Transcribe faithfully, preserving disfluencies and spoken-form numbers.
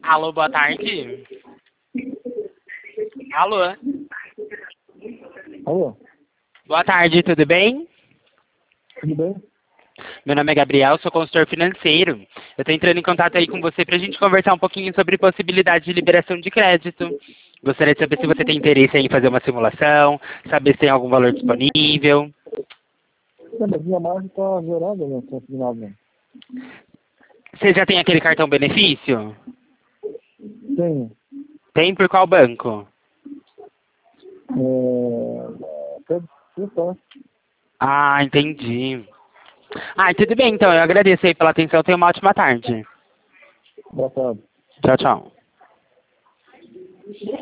Alô, boa tarde. Alô. Alô, Boa tarde, tudo bem? tudo bem? Meu nome é Gabriel, sou consultor financeiro. Eu estou entrando em contato aí com você para a gente conversar um pouquinho sobre possibilidade de liberação de crédito. Gostaria de saber se você tem interesse em fazer uma simulação, saber se tem algum valor disponível. Não, mas minha margem está zerada, né? Tá final, né? Você já tem aquele cartão benefício? Tenho. Tem por qual banco? É... Pode tentar. Ah, entendi. Ah, tudo bem, então. Eu agradeço aí pela atenção. Tenha uma ótima tarde. Boa tarde. Tchau, tchau.